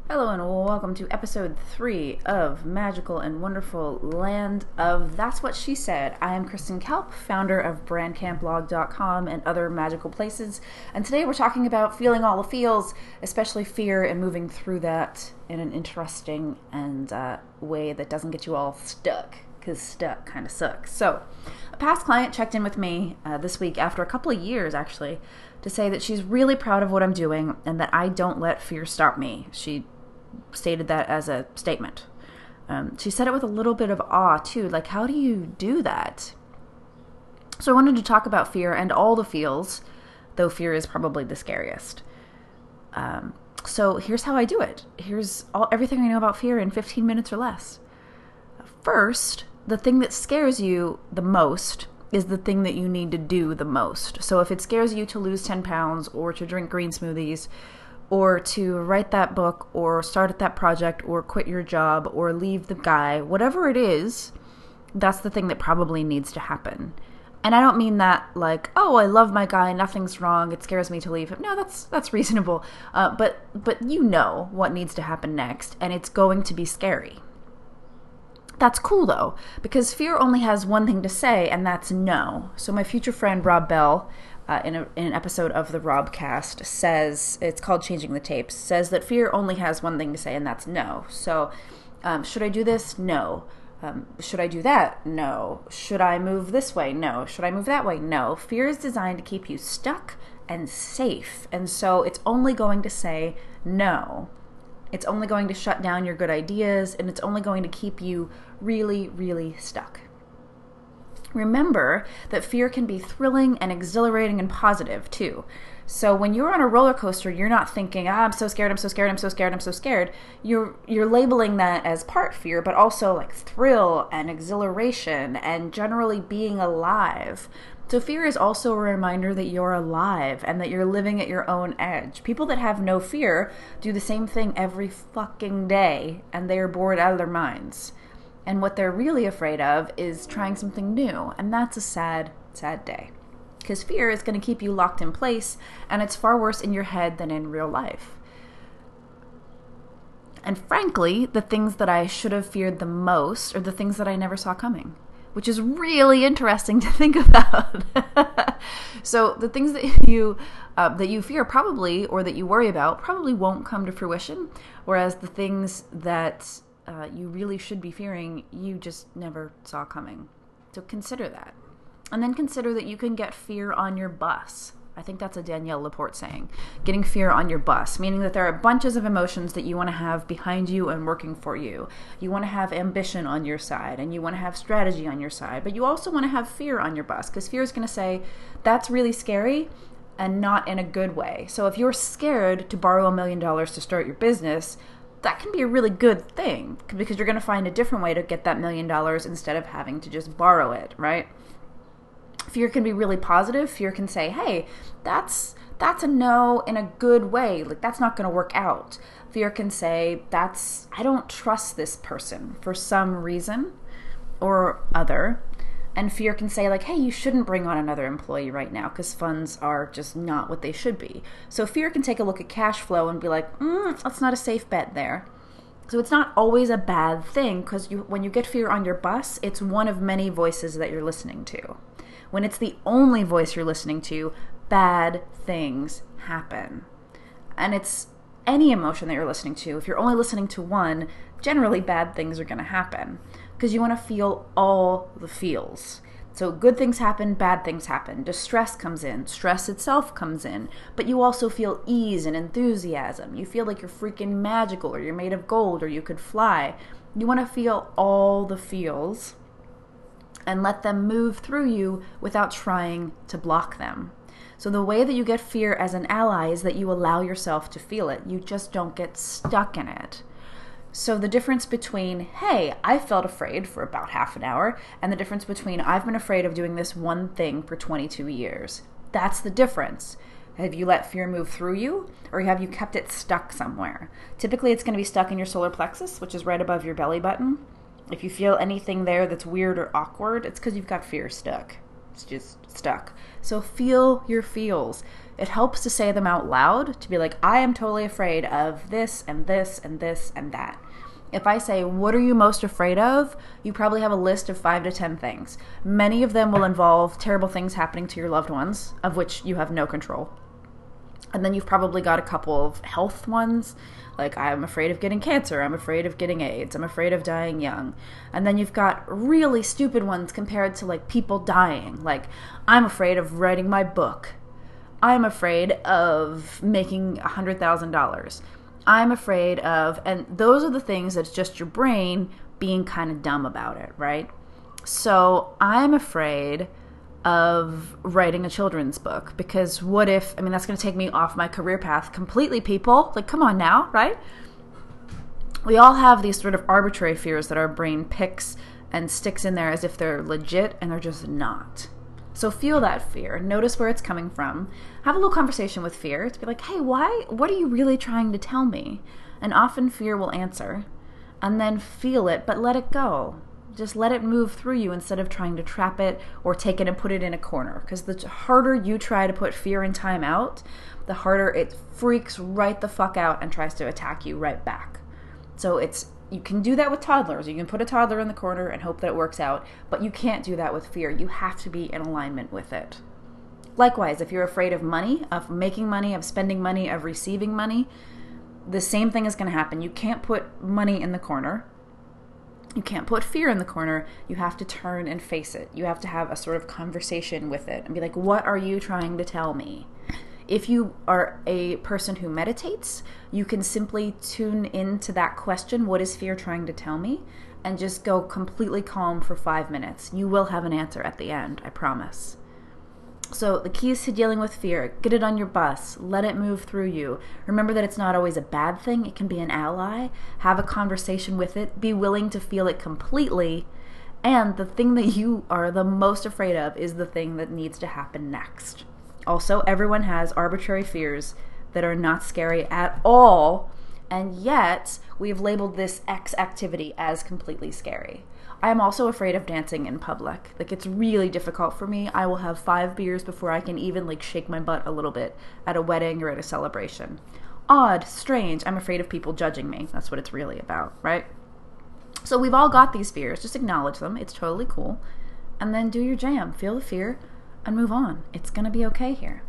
Hello and welcome to episode 3 of Magical and Wonderful Land of That's What She Said. I am Kristen Kelp, founder of BrandCampBlog.com and other magical places, and today we're talking about feeling all the feels, especially fear, and moving through that in an interesting and way that doesn't get you all stuck, because stuck kind of sucks. So, a past client checked in with me this week after a couple of years, actually, to say that she's really proud of what I'm doing and that I don't let fear stop me. She stated that as a statement. She said it with a little bit of awe, too. Like, how do you do that? So I wanted to talk about fear and all the feels, though fear is probably the scariest. So here's how I do it. Here's everything I know about fear in 15 minutes or less. First, the thing that scares you the most is the thing that you need to do the most. So if it scares you to lose 10 pounds or to drink green smoothies or to write that book or start at that project or quit your job or leave the guy, whatever it is, that's the thing that probably needs to happen. And I don't mean that like, oh, I love my guy, nothing's wrong, it scares me to leave him. No, that's reasonable. But you know what needs to happen next, and it's going to be scary. That's cool, though, because fear only has one thing to say, and that's no. So my future friend, Rob Bell, in an episode of the Robcast, says, it's called Changing the Tapes, says that fear only has one thing to say, and that's no. So should I do this? No. Should I do that? No. Should I move this way? No. Should I move that way? No. Fear is designed to keep you stuck and safe, and so it's only going to say no. It's only going to shut down your good ideas, and it's only going to keep you really, really stuck. Remember that fear can be thrilling and exhilarating and positive, too. So when you're on a roller coaster, you're not thinking, I'm so scared, I'm so scared, I'm so scared, I'm so scared. You're labeling that as part fear, but also like thrill and exhilaration and generally being alive. So fear is also a reminder that you're alive and that you're living at your own edge. People that have no fear do the same thing every fucking day, and they are bored out of their minds. And what they're really afraid of is trying something new, and that's a sad, sad day. Because fear is going to keep you locked in place, and it's far worse in your head than in real life. And frankly, the things that I should have feared the most are the things that I never saw coming, which is really interesting to think about. So the things that you fear probably, or that you worry about, probably won't come to fruition, whereas the things that you really should be fearing, you just never saw coming. So consider that. And then consider that you can get fear on your bus. I think that's a Danielle Laporte saying. Getting fear on your bus, meaning that there are bunches of emotions that you want to have behind you and working for you. You want to have ambition on your side, and you want to have strategy on your side, but you also want to have fear on your bus, because fear is going to say, that's really scary, and not in a good way. So if you're scared to borrow $1 million to start your business, that can be a really good thing, because you're going to find a different way to get that $1 million instead of having to just borrow it, right? Fear can be really positive. Fear can say, hey, that's a no in a good way. Like, that's not going to work out. Fear can say, I don't trust this person for some reason or other. And fear can say, like, hey, you shouldn't bring on another employee right now because funds are just not what they should be. So fear can take a look at cash flow and be like, that's not a safe bet there. So it's not always a bad thing, because when you get fear on your bus, it's one of many voices that you're listening to. When it's the only voice you're listening to, bad things happen. And it's any emotion that you're listening to. If you're only listening to one, generally bad things are going to happen, because you want to feel all the feels. So good things happen, bad things happen. Distress comes in, stress itself comes in, but you also feel ease and enthusiasm. You feel like you're freaking magical, or you're made of gold, or you could fly. You want to feel all the feels and let them move through you without trying to block them. So the way that you get fear as an ally is that you allow yourself to feel it. You just don't get stuck in it. So the difference between, hey, I felt afraid for about half an hour, and the difference between, I've been afraid of doing this one thing for 22 years. That's the difference. Have you let fear move through you, or have you kept it stuck somewhere? Typically, it's going to be stuck in your solar plexus, which is right above your belly button. If you feel anything there that's weird or awkward, it's because you've got fear stuck. It's just stuck. So feel your feels. It helps to say them out loud, to be like, I am totally afraid of this and this and this and that. If I say, what are you most afraid of? You probably have a list of 5 to 10 things. Many of them will involve terrible things happening to your loved ones, of which you have no control. And then you've probably got a couple of health ones, like I'm afraid of getting cancer, I'm afraid of getting AIDS, I'm afraid of dying young. And then you've got really stupid ones compared to like people dying, like I'm afraid of writing my book. I'm afraid of making $100,000. I'm afraid of, and those are the things that's just your brain being kind of dumb about it, right? So I'm afraid of writing a children's book because what if, that's going to take me off my career path completely, people. Like, come on now, right? We all have these sort of arbitrary fears that our brain picks and sticks in there as if they're legit, and they're just not. So feel that fear. Notice where it's coming from. Have a little conversation with fear to be like, hey, what are you really trying to tell me? And often fear will answer. And then feel it, but let it go. Just let it move through you instead of trying to trap it or take it and put it in a corner. Because the harder you try to put fear in time out, the harder it freaks right the fuck out and tries to attack you right back. So you can do that with toddlers. You can put a toddler in the corner and hope that it works out, but you can't do that with fear. You have to be in alignment with it. Likewise, if you're afraid of money, of making money, of spending money, of receiving money, the same thing is going to happen. You can't put money in the corner. You can't put fear in the corner. You have to turn and face it. You have to have a sort of conversation with it and be like, what are you trying to tell me? If you are a person who meditates, you can simply tune into that question, what is fear trying to tell me? And just go completely calm for 5 minutes. You will have an answer at the end, I promise. So the key is to dealing with fear. Get it on your bus. Let it move through you. Remember that it's not always a bad thing. It can be an ally. Have a conversation with it. Be willing to feel it completely. And the thing that you are the most afraid of is the thing that needs to happen next. Also, everyone has arbitrary fears that are not scary at all, and yet we've labeled this X activity as completely scary. I am also afraid of dancing in public. Like, it's really difficult for me. I will have 5 beers before I can even shake my butt a little bit at a wedding or at a celebration. Odd, strange. I'm afraid of people judging me. That's what it's really about, right? So we've all got these fears. Just acknowledge them. It's totally cool. And then do your jam. Feel the fear and move on. It's going to be okay here.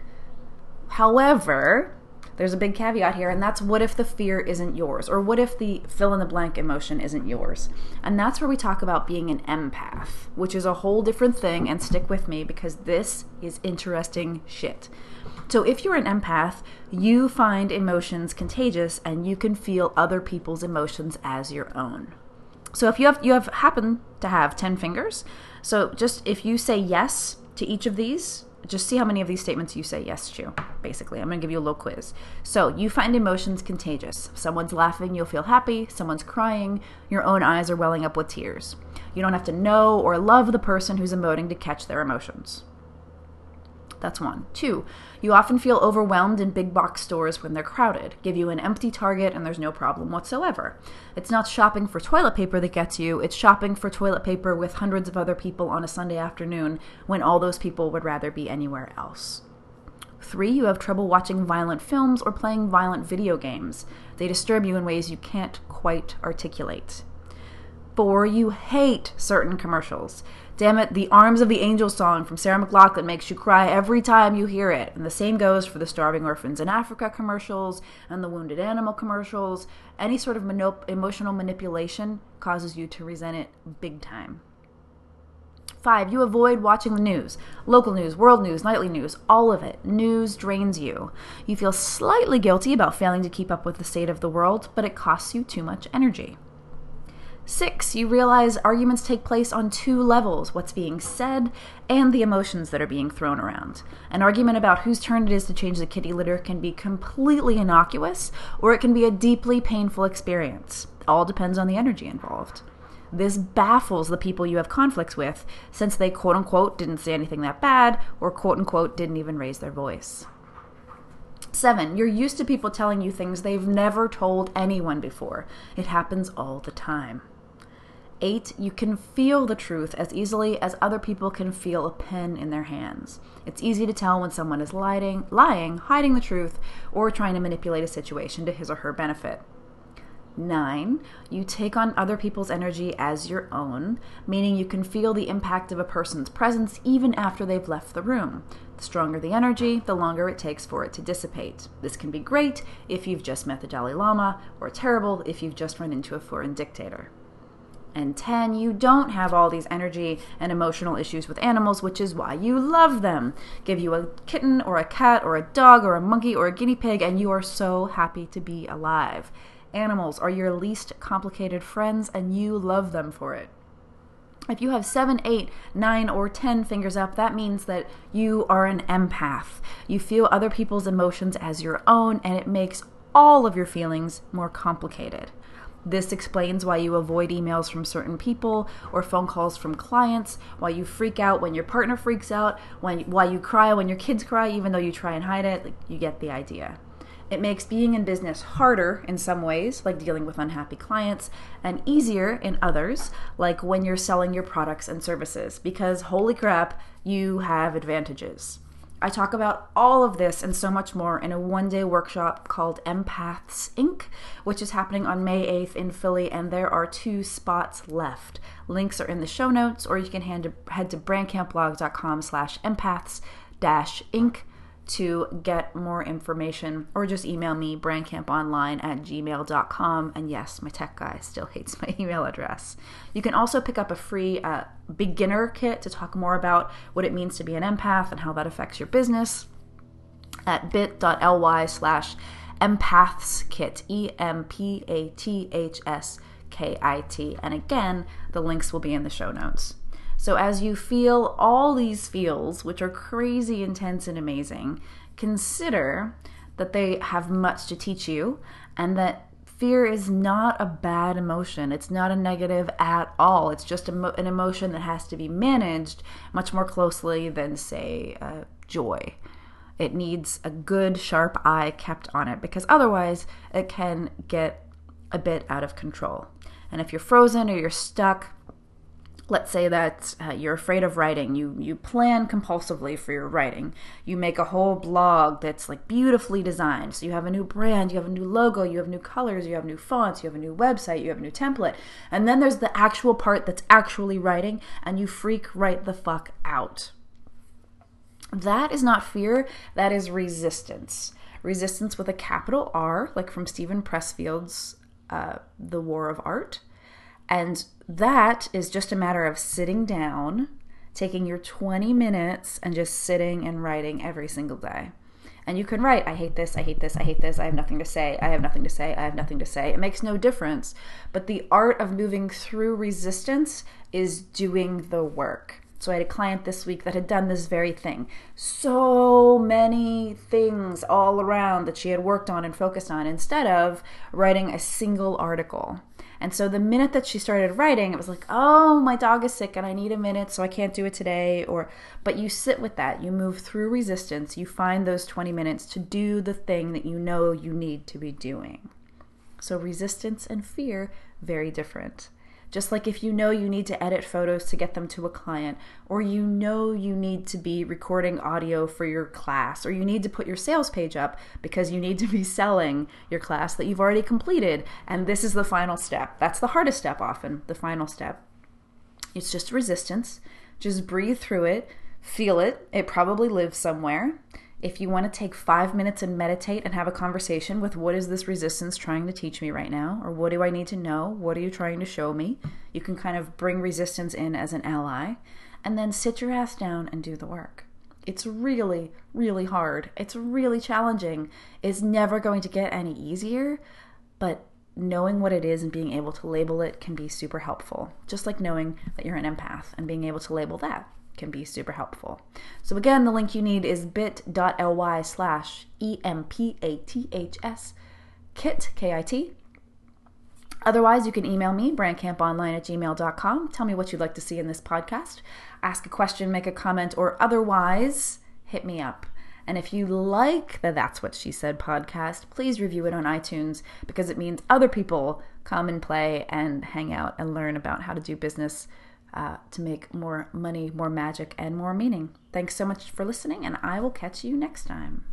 However, there's a big caveat here, and that's what if the fear isn't yours? Or what if the fill-in-the-blank emotion isn't yours? And that's where we talk about being an empath, which is a whole different thing, and stick with me because this is interesting shit. So if you're an empath, you find emotions contagious, and you can feel other people's emotions as your own. So if you happen to have 10 fingers, so just if you say yes to each of these, just see how many of these statements you say yes to, basically. I'm going to give you a little quiz. So you find emotions contagious. If someone's laughing, you'll feel happy. Someone's crying, your own eyes are welling up with tears. You don't have to know or love the person who's emoting to catch their emotions. That's 1. 2, you often feel overwhelmed in big box stores when they're crowded. Give you an empty Target and there's no problem whatsoever. It's not shopping for toilet paper that gets you, it's shopping for toilet paper with hundreds of other people on a Sunday afternoon when all those people would rather be anywhere else. 3, you have trouble watching violent films or playing violent video games. They disturb you in ways you can't quite articulate. 4, you hate certain commercials. Damn it, the Arms of the Angel song from Sarah McLachlan makes you cry every time you hear it. And the same goes for the Starving Orphans in Africa commercials and the Wounded Animal commercials. Any sort of emotional manipulation causes you to resent it big time. 5, you avoid watching the news. Local news, world news, nightly news, all of it. News drains you. You feel slightly guilty about failing to keep up with the state of the world, but it costs you too much energy. 6, you realize arguments take place on 2 levels, what's being said and the emotions that are being thrown around. An argument about whose turn it is to change the kitty litter can be completely innocuous, or it can be a deeply painful experience. It all depends on the energy involved. This baffles the people you have conflicts with, since they quote-unquote didn't say anything that bad, or quote-unquote didn't even raise their voice. 7, you're used to people telling you things they've never told anyone before. It happens all the time. 8, you can feel the truth as easily as other people can feel a pen in their hands. It's easy to tell when someone is lying, hiding the truth, or trying to manipulate a situation to his or her benefit. 9, you take on other people's energy as your own, meaning you can feel the impact of a person's presence even after they've left the room. The stronger the energy, the longer it takes for it to dissipate. This can be great if you've just met the Dalai Lama, or terrible if you've just run into a foreign dictator. And 10, you don't have all these energy and emotional issues with animals, which is why you love them. Give you a kitten or a cat or a dog or a monkey or a guinea pig, and you are so happy to be alive. Animals are your least complicated friends, and you love them for it. If you have 7, 8, 9, or 10 fingers up, that means that you are an empath. You feel other people's emotions as your own, and it makes all of your feelings more complicated. This explains why you avoid emails from certain people or phone calls from clients, why you freak out when your partner freaks out, why you cry when your kids cry, even though you try and hide it. You get the idea. It makes being in business harder in some ways, like dealing with unhappy clients, and easier in others, like when you're selling your products and services, because holy crap, you have advantages. I talk about all of this and so much more in a one-day workshop called Empaths Inc., which is happening on May 8th in Philly, and there are 2 spots left. Links are in the show notes, or you can head to brandcampblog.com/empaths-inc to get more information, or just email me, brandcamponline@gmail.com. And yes, my tech guy still hates my email address. You can also pick up a free beginner kit to talk more about what it means to be an empath and how that affects your business at bit.ly/empathskit, EMPATHSKIT. And again, the links will be in the show notes. So as you feel all these feels, which are crazy, intense, and amazing, consider that they have much to teach you, and that fear is not a bad emotion. It's not a negative at all. It's just an emotion that has to be managed much more closely than, say, joy. It needs a good, sharp eye kept on it, because otherwise it can get a bit out of control. And if you're frozen or you're stuck, let's say that you're afraid of writing. You plan compulsively for your writing. You make a whole blog that's like beautifully designed. So you have a new brand, you have a new logo, you have new colors, you have new fonts, you have a new website, you have a new template. And then there's the actual part that's actually writing, and you freak right the fuck out. That is not fear, that is resistance. Resistance with a capital R, like from Stephen Pressfield's The War of Art. And that is just a matter of sitting down, taking your 20 minutes and just sitting and writing every single day. And you can write, I hate this, I hate this, I hate this, I have nothing to say, I have nothing to say, I have nothing to say. It makes no difference. But the art of moving through resistance is doing the work. So I had a client this week that had done this very thing. So many things all around that she had worked on and focused on instead of writing a single article. And so the minute that she started writing, it was like, oh, my dog is sick and I need a minute, so I can't do it today. But you sit with that. You move through resistance. You find those 20 minutes to do the thing that you know you need to be doing. So resistance and fear, very different. Just like if you know you need to edit photos to get them to a client, or you know you need to be recording audio for your class, or you need to put your sales page up because you need to be selling your class that you've already completed, and this is the final step. That's the hardest step often, the final step. It's just resistance. Just breathe through it, feel it. It probably lives somewhere. If you want to take 5 minutes and meditate and have a conversation with what is this resistance trying to teach me right now? Or what do I need to know? What are you trying to show me? You can kind of bring resistance in as an ally, and then sit your ass down and do the work. It's really, really hard. It's really challenging. It's never going to get any easier, but knowing what it is and being able to label it can be super helpful. Just like knowing that you're an empath and being able to label that can be super helpful. So again, the link you need is bit.ly/EMPATHS KIT. Otherwise, you can email me, brandcamponline@gmail.com. Tell me what you'd like to see in this podcast. Ask a question, make a comment, or otherwise hit me up. And if you like the That's What She Said podcast, please review it on iTunes, because it means other people come and play and hang out and learn about how to do business to make more money, more magic, and more meaning. Thanks so much for listening, and I will catch you next time.